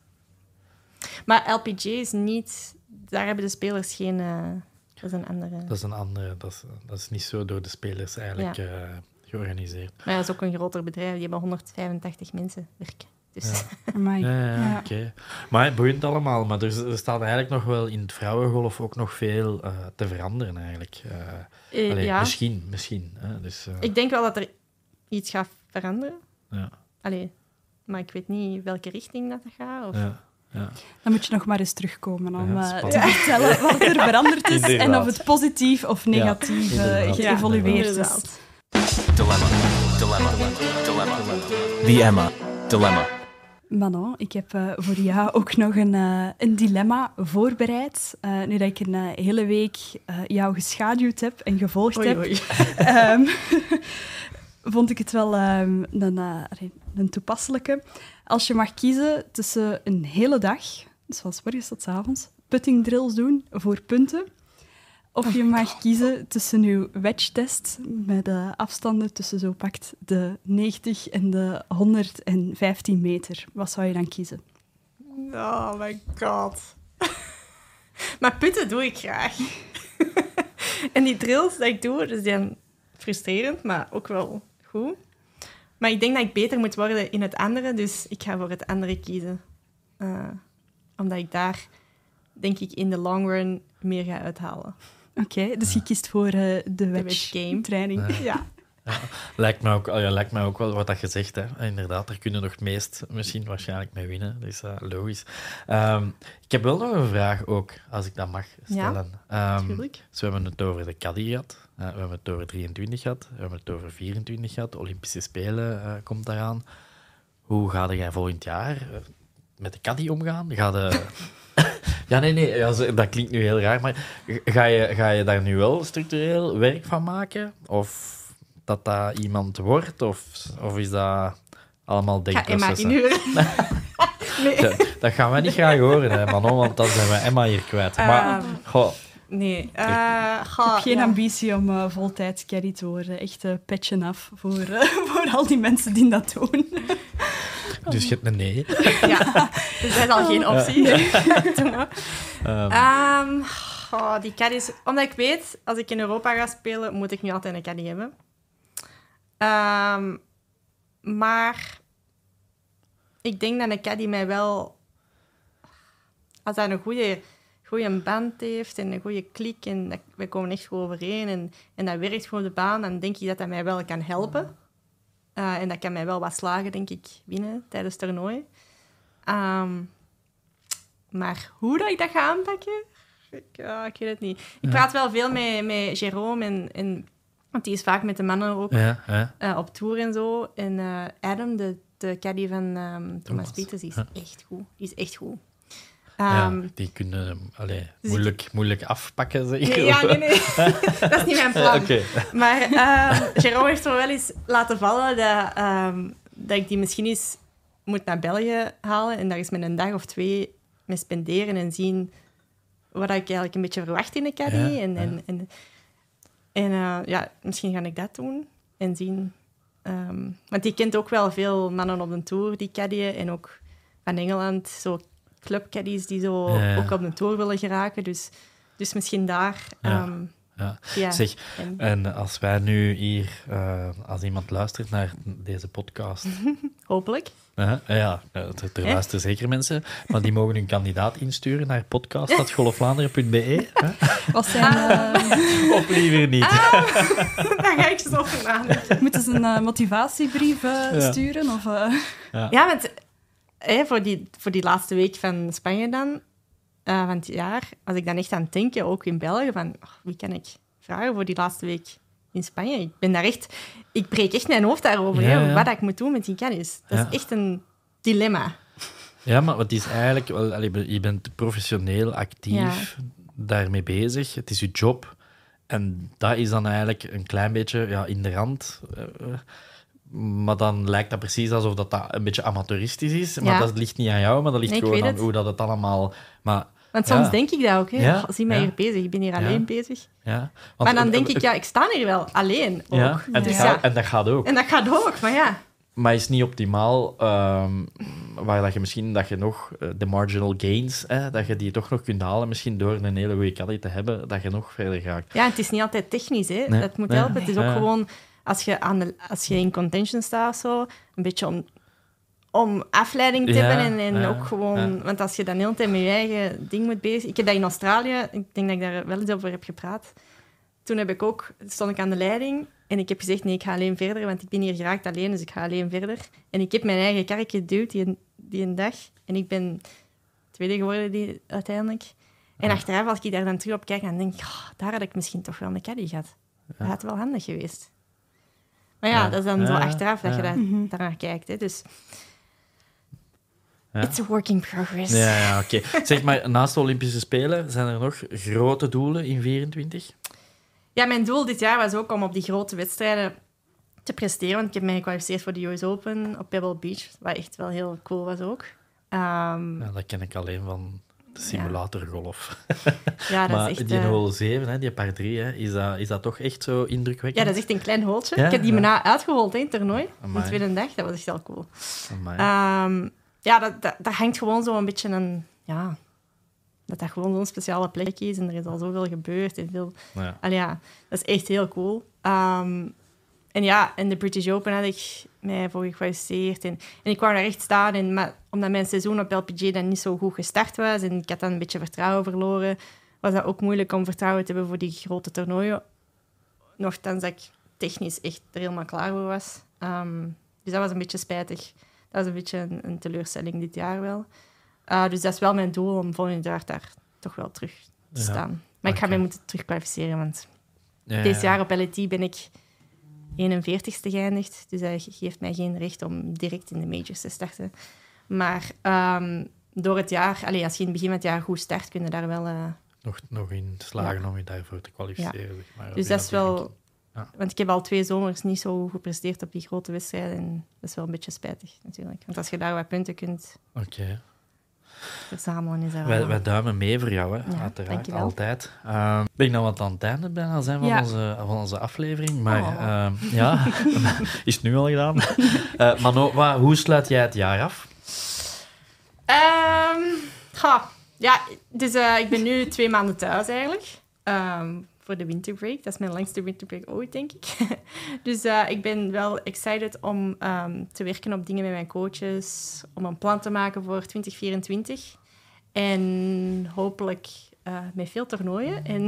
Maar L P G is niet... Daar hebben de spelers geen... eh, dat is een andere... Dat is een andere, dat is, dat is niet zo door de spelers eigenlijk Ja. eh, georganiseerd. Maar ja, dat is ook een groter bedrijf. Die hebben honderdvijfentachtig mensen werken. Dus Ja. amai. Ja, ja, Ja. oké. Maar het boeit allemaal. Maar er, er staat eigenlijk nog wel in het vrouwengolf ook nog veel eh, te veranderen eigenlijk. Eh, eh, allee, ja, Misschien, misschien. Hè. Dus, eh, ik denk wel dat er iets gaat veranderen. ja, Allee, maar ik weet niet welke richting dat, dat gaat. Of... ja, ja. Dan moet je nog maar eens terugkomen om Ja, eh, spannend. te vertellen wat er veranderd is en Inderdaad. of het positief of negatief Ja, eh, inderdaad. geëvolueerd is. inderdaad. Dilemma. Dilemma. Dilemma. The Emma Dilemma. Manon, ik heb eh, voor jou ook nog een, eh, een dilemma voorbereid. Eh, nu dat ik een eh, hele week eh, jou geschaduwd heb en gevolgd Oei, heb, oei. ehm, vond ik het wel ehm, een, eh, allee, een toepasselijke. Als je mag kiezen tussen een hele dag, dus van 's morgens tot 's avonds, putting drills doen voor punten, of je mag kiezen tussen je wedge-test met de afstanden tussen zo pakt de negentig en de honderdvijftien meter. Wat zou je dan kiezen? Oh my god. Maar putten doe ik graag. En die drills die ik doe, dus die zijn frustrerend, maar ook wel goed. Maar ik denk dat ik beter moet worden in het andere, dus ik ga voor het andere kiezen. Eh, omdat ik daar, denk ik, in de long run meer ga uithalen. Oké, dus je kiest voor eh, de wedge game. wedge-training. Ja. Ja. Lijkt me ook, oh ja, lijkt me ook wel wat dat je zegt. Hè. Inderdaad, daar kunnen nog het meest misschien waarschijnlijk mee winnen. Dat is uh, logisch. Um, ik heb wel nog een vraag ook, als ik dat mag stellen. Ja, um, natuurlijk. dus we hebben het over de caddy gehad. Uh, we hebben het over drieëntwintig gehad. We hebben het over vierentwintig gehad. Olympische Spelen uh, komt daaraan. Hoe ga jij volgend jaar uh, met de caddy omgaan? Ga de... Ja, nee, nee, ja, dat klinkt nu heel raar, maar ga je, ga je daar nu wel structureel werk van maken? Of dat dat iemand wordt? Of, of is dat allemaal denkprocessen? Ga Emma inhuren. Nee. Dat, dat gaan we niet graag horen, hè, Manon, want dan zijn we Emma hier kwijt. Maar, Um, goh, Nee. Uh, Ik ga, heb geen ja. ambitie om uh, voltijds caddy te worden. Echt uh, petje af voor, uh, voor al die mensen die dat doen. dus je hebt een nee. Ja, dus dat is al geen optie. Doe maar. Um, Um, oh, die caddies... Omdat ik weet, als ik in Europa ga spelen, moet ik nu altijd een caddy hebben. Um, maar ik denk dat een caddy mij wel... Als hij een goede, goede band heeft en een goede klik en dat, we komen echt goed overeen en, en dat werkt gewoon op de baan, dan denk ik dat dat mij wel kan helpen. Uh, en dat kan mij wel wat slagen, denk ik, winnen tijdens het toernooi. Um, maar hoe dat ik dat ga aanpakken, ik, uh, ik weet het niet. Ik Ja. praat wel veel met, met Jérôme, en, en, want die is vaak met de mannen ook ja, ja. uh, op tour en zo. En uh, Adam, de, de caddy van um, Thomas, Thomas. Pieters, die is Ja. echt goed. Die is echt goed. Ja, Um, die kunnen allee, dus moeilijk, moeilijk afpakken, zeg nee, ja, nee, nee. Dat is niet mijn plan. Oké. Maar uh, Jérôme heeft er wel eens laten vallen dat, um, dat ik die misschien eens moet naar België halen en daar eens met een dag of twee mee spenderen en zien wat ik eigenlijk een beetje verwacht in de caddy. Ja, en ja. en, en, en uh, ja, misschien ga ik dat doen en zien. Um, want die kent ook wel veel mannen op de tour, die caddyen. En ook van Engeland, zo clubcaddies die zo Ja, ja. ook op de tour willen geraken. Dus, dus misschien daar... Ja. Um, Ja. ja. Zeg, en- en als wij nu hier, uh, als iemand luistert naar deze podcast, hopelijk. uh, ja, er, er Hè? luisteren zeker mensen, maar die mogen hun kandidaat insturen naar podcast punt golfvlaanderen punt be. Hè? Wat zijn, uh, Of liever niet. Ah, daar ga ik zo over nadenken. moeten ze een uh, motivatiebrief uh, Ja. sturen? Of, uh... Ja, want hè, voor, die, voor die laatste week van Spanje dan, uh, van het jaar, was ik dan echt aan het denken, ook in België, van oh, wie kan ik vragen voor die laatste week in Spanje? Ik ben daar echt... Ik breek echt mijn hoofd daarover, Ja, hè, ja. wat ik moet doen met die kennis. Dat Ja. is echt een dilemma. Ja, maar het is eigenlijk... wel, allee, je bent professioneel actief daarmee bezig. Het is je job. En dat is dan eigenlijk een klein beetje ja, in de rand. Uh, maar dan lijkt dat precies alsof dat, dat een beetje amateuristisch is. Maar Ja. dat ligt niet aan jou, maar dat ligt Nee, ik gewoon weet aan het. hoe dat het allemaal... Maar, Want soms Ja. denk ik dat ook. Hè. Ja, Oh, zie mij ja. hier bezig. Ik ben hier alleen bezig. ja, want, Maar dan uh, denk uh, ik, ja, ik sta hier wel alleen ook. Ja, en, Dus dat gaat, ja. en dat gaat ook. En dat gaat ook, maar ja. Maar is niet optimaal, ehm, waar dat je misschien dat je nog eh, de marginal gains, hè, dat je die toch nog kunt halen, misschien door een hele goede caddy te hebben, dat je nog verder gaat. Ja, het is niet altijd technisch, hè. Nee. Dat moet Nee. helpen. Het is ook Ja. gewoon, als je, aan de, als je in contention staat of zo, een beetje om, om afleiding te Ja, hebben en, en ja, ook gewoon... ja. Want als je dan de hele tijd met je eigen ding moet bezig... Ik heb dat in Australië, ik denk dat ik daar wel eens over heb gepraat. Toen heb ik ook, stond ik aan de leiding en ik heb gezegd, nee, ik ga alleen verder, want ik ben hier geraakt alleen, dus ik ga alleen verder. En ik heb mijn eigen karretje geduwd die, die een dag. En ik ben tweede geworden die, uiteindelijk. En Ja. achteraf, als ik daar dan terug op kijk, dan denk ik, oh, daar had ik misschien toch wel een caddy gehad. Dat had wel handig geweest. Maar ja, Ja. dat is dan Ja, zo achteraf dat ja. je daar, Mhm. daarnaar kijkt. Hè. Dus Ja. it's a work in progress. Ja, ja oké. Zeg maar, naast de Olympische Spelen, zijn er nog grote doelen in vierentwintig? Ja, mijn doel dit jaar was ook om op die grote wedstrijden te presteren. Want ik heb mij gekwalificeerd voor de U S Open op Pebble Beach, wat echt wel heel cool was ook. Ehm, Ja, dat ken ik alleen van de simulatorgolf. ja, dat Maar is echt... die eh, hole zeven, hè, die par drie, hè, is, dat, is dat toch echt zo indrukwekkend? ja, dat is echt een klein holtje. Ja, ik heb die ja. me na uitgehold hè, in het toernooi, de Amai. tweede dag. Dat was echt heel cool. Amai. Ehm, ja, dat, dat, dat hangt gewoon zo een beetje een... Ja, dat dat gewoon zo'n speciale plek is en er is al zoveel gebeurd. En veel, Ja. Allee, ja, dat is echt heel cool. Ehm, en ja, in de British Open had ik mij voor gekwalificeerd. En, en ik wou daar echt staan. En, maar omdat mijn seizoen op L P G dan niet zo goed gestart was en ik had dan een beetje vertrouwen verloren, was dat ook moeilijk om vertrouwen te hebben voor die grote toernooien. Nochtans dat ik technisch echt er helemaal klaar voor was. Um, dus dat was een beetje spijtig. Dat was een beetje een, een teleurstelling dit jaar wel. Uh, dus dat is wel mijn doel om volgend jaar daar toch wel terug te staan. Ja. Maar ik ga okay. mij moeten terugkwalificeren, want ja, dit jaar op L A T ben ik eenenveertigste geëindigd. Dus dat geeft mij geen recht om direct in de majors te starten. Maar um, door het jaar, allez, als je in het begin van het jaar goed start, kun je daar wel... Uh, nog, nog in slagen ja. om je daarvoor te kwalificeren. Ja. Zeg maar. Dus dat is wel... Ja. Want ik heb al twee zomers niet zo gepresteerd op die grote wedstrijden. En dat is wel een beetje spijtig, natuurlijk. Want als je daar wat punten kunt okay. verzamelen, is dat wij, wel... wij duimen mee voor jou, hè? Ja, uiteraard. Altijd. Uh, ben ik nou wat aan het einde bijna zijn van, ja. onze, van onze aflevering. Maar oh. uh, ja, is het nu al gedaan. uh, Manon, wat, hoe sluit jij het jaar af? Um, ha, ja, dus uh, ik ben nu twee maanden thuis eigenlijk. Um, voor de winterbreak. Dat is mijn langste winterbreak ooit, denk ik. Dus uh, ik ben wel excited om um, te werken op dingen met mijn coaches, om een plan te maken voor twintig vierentwintig. En hopelijk uh, met veel toernooien. En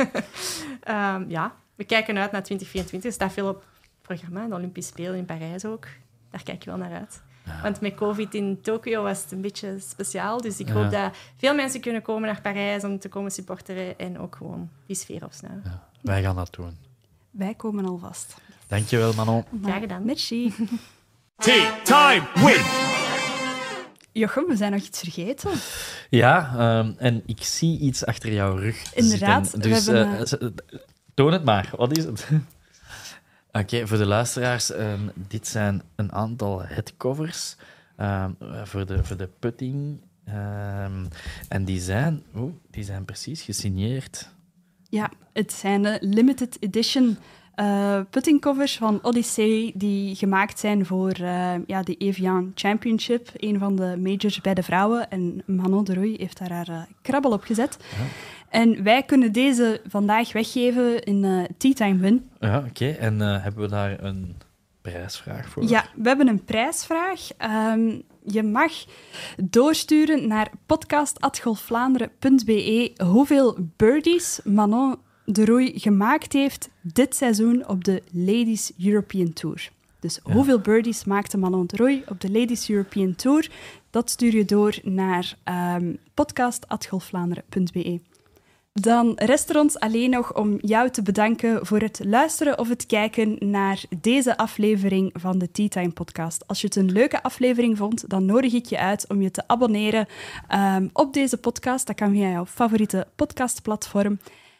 um, ja, we kijken uit naar twintig vierentwintig. Er staat veel op het programma. De Olympische Spelen in Parijs ook. Daar kijk ik wel naar uit. Ja. Want met COVID in Tokio was het een beetje speciaal. Dus ik ja. hoop dat veel mensen kunnen komen naar Parijs om te komen supporteren en ook gewoon die sfeer opsnuiven. Ja, wij gaan dat doen. Wij komen alvast. Dankjewel, Manon. Graag gedaan. Merci. Tea time win! Jochem, we zijn nog iets vergeten. Ja, um, en ik zie iets achter jouw rug Inderdaad. zitten. Dus we hebben, uh, uh, toon het maar. Wat is het? Oké, okay, voor de luisteraars, um, dit zijn een aantal headcovers um, voor, de, voor de putting. Um, en die zijn, oh, die zijn precies gesigneerd. Ja, het zijn de limited edition uh, puttingcovers van Odyssey die gemaakt zijn voor uh, ja, de Evian Championship, een van de majors bij de vrouwen. En Manon de Roy heeft daar haar uh, krabbel op gezet. Ja. En wij kunnen deze vandaag weggeven in uh, Tea Time Win. Ja, oké. Okay. En uh, hebben we daar een prijsvraag voor? Ja, we hebben een prijsvraag. Um, je mag doorsturen naar podcast at golfvlaanderen punt b e hoeveel birdies Manon de Roy gemaakt heeft dit seizoen op de Ladies European Tour. Dus ja. hoeveel birdies maakte Manon de Roy op de Ladies European Tour? Dat stuur je door naar um, podcast at golfvlaanderen punt b e. Dan rest er ons alleen nog om jou te bedanken voor het luisteren of het kijken naar deze aflevering van de Tea Time Podcast. Als je het een leuke aflevering vond, dan nodig ik je uit om je te abonneren um, op deze podcast. Dat kan via jouw favoriete podcastplatform.